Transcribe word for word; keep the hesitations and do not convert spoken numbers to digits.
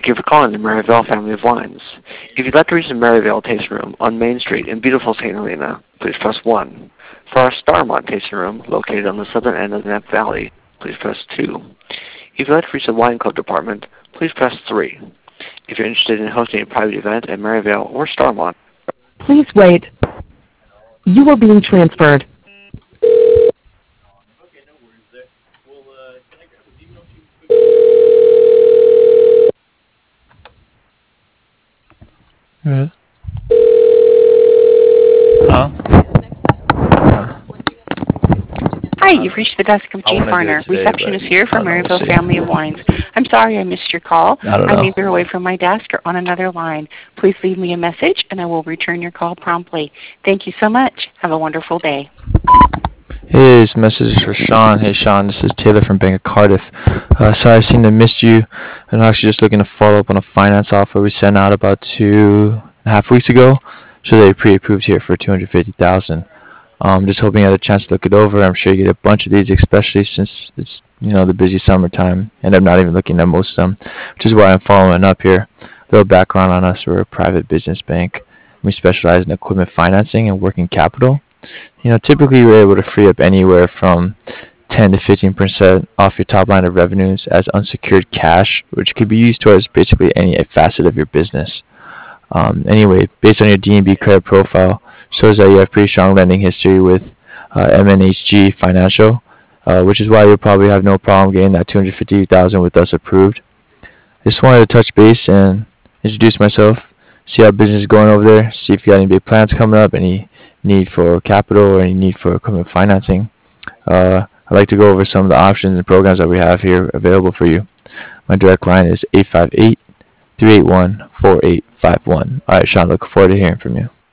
Thank you for calling the Maryvale family of wines. If you'd like to reach the Maryvale Tasting Room on Main Street in beautiful Saint Helena, please press one. For our Starmont Tasting Room, located on the southern end of the Nap Valley, please press two. If you'd like to reach the Wine Club department, please press three. If you're interested in hosting a private event at Maryvale or Starmont, please wait. You are being transferred. Right. Huh? Hi, you've reached the desk of I Jean wanna do it Farner. today, Reception is but here I for don't know, we'll Maryville see. Family of Wines. I'm sorry I missed your call. I don't I'm know. either away from my desk or on another line. Please leave me a message and I will return your call promptly. Thank you so much. Have a wonderful day. Hey, this message is for Sean. Hey, Sean, this is Taylor from Bank of Cardiff. Uh, sorry I seem to have missed you. I'm actually just looking to follow up on a finance offer we sent out about two and a half weeks ago. So they pre-approved here for two hundred fifty thousand dollars. Um, just hoping you had a chance to look it over. I'm sure you get a bunch of these, especially since it's, you know, the busy summertime, and I'm not even looking at most of them, which is why I'm following up here. A little background on us: we're a private business bank. We specialize in equipment financing and working capital. You know, typically we're able to free up anywhere from ten to fifteen percent off your top line of revenues as unsecured cash, which could be used towards basically any facet of your business. Um, anyway, based on your D N B credit profile, shows that you have pretty strong lending history with uh, M N H G Financial, uh, which is why you'll probably have no problem getting that two hundred fifty thousand dollars with us approved. Just wanted to touch base and introduce myself, see how business is going over there, see if you got any big plans coming up, any need for capital or any need for equipment financing. Uh, I'd like to go over some of the options and programs that we have here available for you. My direct line is eight five eight, three eight one, four eight five one. All right, Sean, looking forward to hearing from you.